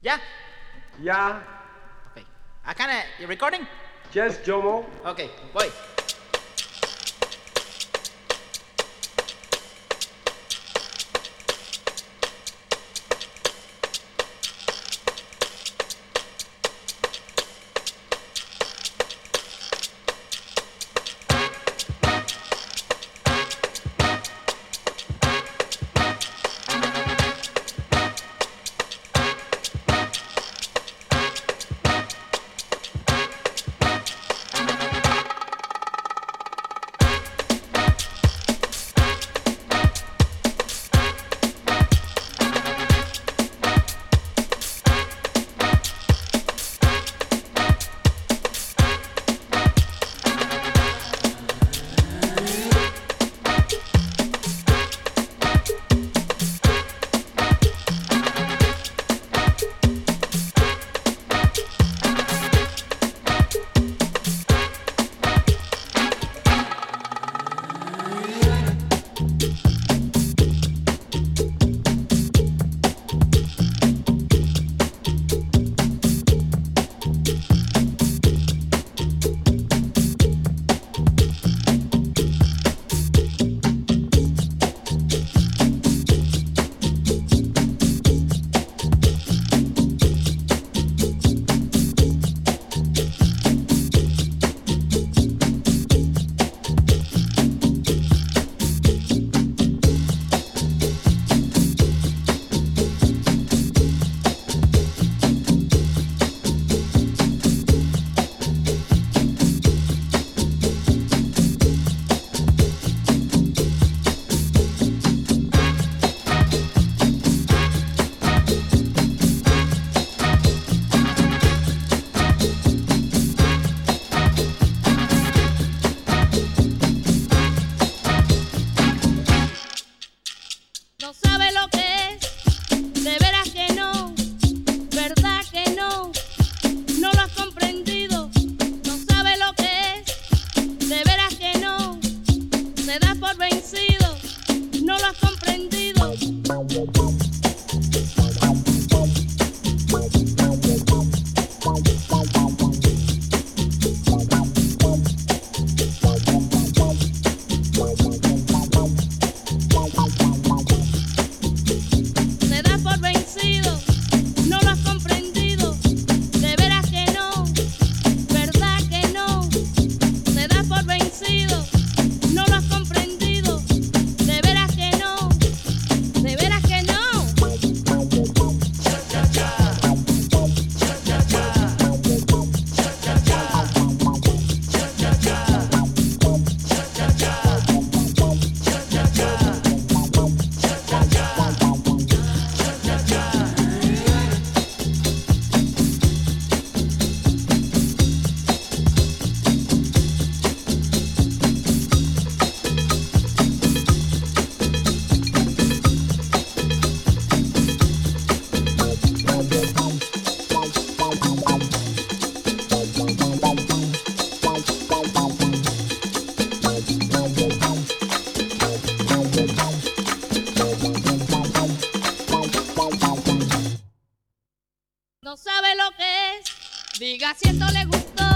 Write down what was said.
¿Ya? Ya. Ok. Akane, you recording? Yes, Jomo. Ok, voy. No sabe lo que es, de veras que no, verdad que no, no lo has comprendido. No sabe lo que es, de veras que no, se da por vencido, no lo has comprendido. Se da por vencido, no lo has comprendido, de veras que no, verdad que no, se da por vencido, no lo has comprendido, de veras que no, de veras que no. No sabe lo que es, diga si esto le gustó.